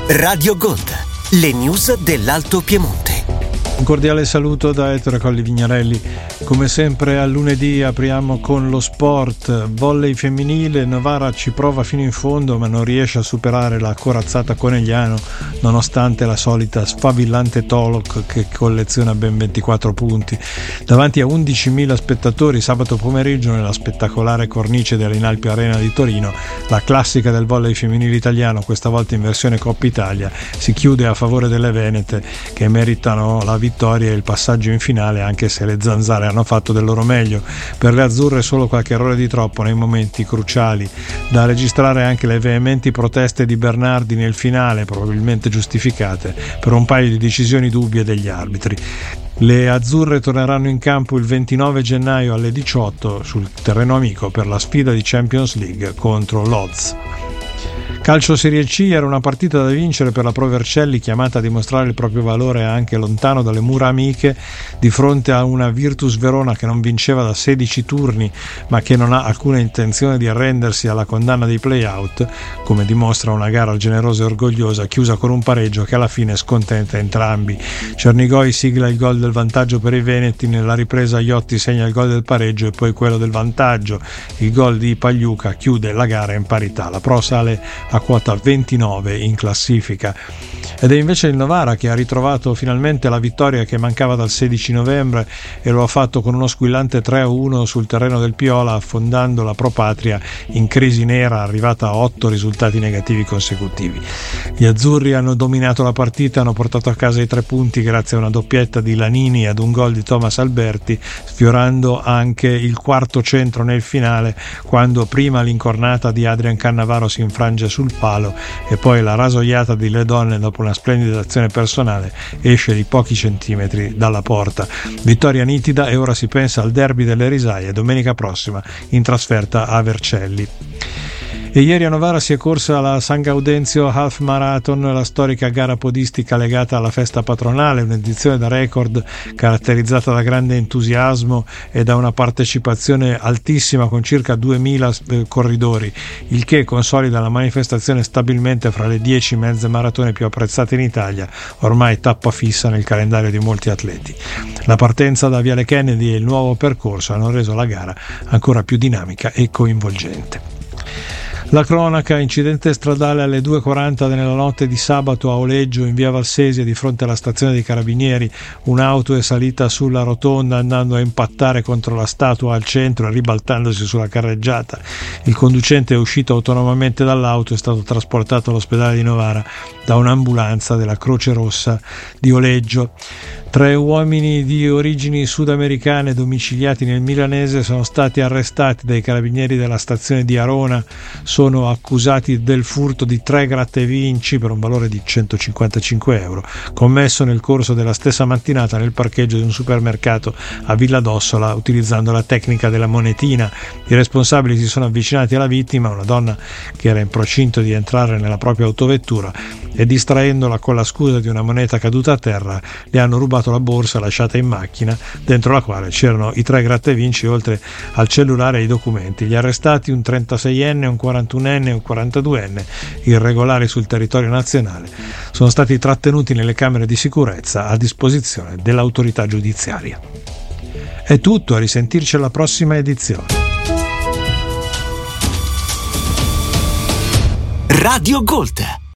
Radio Gold, le news dell'Alto Piemonte. Un cordiale saluto da Ettore Colli Vignarelli. Come sempre a lunedì apriamo con lo sport. Volley femminile, Novara ci prova fino in fondo ma non riesce a superare la corazzata Conegliano nonostante la solita sfavillante Tolok che colleziona ben 24 punti. Davanti a 11.000 spettatori sabato pomeriggio nella spettacolare cornice dell'Inalpi Arena di Torino, la classica del volley femminile italiano, questa volta in versione Coppa Italia, si chiude a favore delle venete che meritano la vittoria e il passaggio in finale, anche se le zanzare hanno fatto del loro meglio. Per le azzurre solo qualche errore di troppo nei momenti cruciali. Da registrare anche le veementi proteste di Bernardi nel finale, probabilmente giustificate, per un paio di decisioni dubbie degli arbitri. Le azzurre torneranno in campo il 29 gennaio alle 18 sul terreno amico per la sfida di Champions League contro Lodz. Calcio Serie C, era una partita da vincere per la Pro Vercelli, chiamata a dimostrare il proprio valore anche lontano dalle mura amiche, di fronte a una Virtus Verona che non vinceva da 16 turni ma che non ha alcuna intenzione di arrendersi alla condanna dei play-out, come dimostra una gara generosa e orgogliosa chiusa con un pareggio che alla fine scontenta entrambi. Cernigoi sigla il gol del vantaggio per i veneti, nella ripresa Iotti segna il gol del pareggio e poi quello del vantaggio. Il gol di Pagliuca chiude la gara in parità. La Pro sale a quota 29 in classifica. Ed è invece il Novara che ha ritrovato finalmente la vittoria che mancava dal 16 novembre e lo ha fatto con uno squillante 3-1 sul terreno del Piola, affondando la Pro Patria in crisi nera arrivata a 8 risultati negativi consecutivi. Gli azzurri hanno dominato la partita, hanno portato a casa i 3 punti grazie a una doppietta di Lanini e ad un gol di Thomas Alberti, sfiorando anche il quarto centro nel finale, quando prima l'incornata di Adrian Cannavaro si infrange sul palo e poi la rasoiata di Le Donne dopo una splendida azione personale esce di pochi centimetri dalla porta. Vittoria nitida e ora si pensa al derby delle risaie domenica prossima in trasferta a Vercelli. E ieri a Novara si è corsa la San Gaudenzio Half Marathon, la storica gara podistica legata alla festa patronale, un'edizione da record caratterizzata da grande entusiasmo e da una partecipazione altissima con circa 2.000 corridori, il che consolida la manifestazione stabilmente fra le 10 mezze maratone più apprezzate in Italia, ormai tappa fissa nel calendario di molti atleti. La partenza da Viale Kennedy e il nuovo percorso hanno reso la gara ancora più dinamica e coinvolgente. La cronaca: incidente stradale alle 2:40 nella notte di sabato a Oleggio in via Valsesia di fronte alla stazione dei Carabinieri. Un'auto è salita sulla rotonda andando a impattare contro la statua al centro e ribaltandosi sulla carreggiata. Il conducente è uscito autonomamente dall'auto e è stato trasportato all'ospedale di Novara da un'ambulanza della Croce Rossa di Oleggio. 3 uomini di origini sudamericane domiciliati nel milanese sono stati arrestati dai carabinieri della stazione di Arona. Sono accusati del furto di 3 gratta e vinci per un valore di 155 euro, commesso nel corso della stessa mattinata nel parcheggio di un supermercato a Villa d'Ossola utilizzando la tecnica della monetina. I responsabili si sono avvicinati alla vittima, una donna che era in procinto di entrare nella propria autovettura, e distraendola con la scusa di una moneta caduta a terra le hanno rubato la borsa lasciata in macchina, dentro la quale c'erano i 3 gratta e vinci oltre al cellulare e i documenti. Gli arrestati, un 36enne, un 41enne e un 42enne, irregolari sul territorio nazionale, sono stati trattenuti nelle camere di sicurezza a disposizione dell'autorità giudiziaria. È tutto, a risentirci alla prossima edizione. Radio Gold.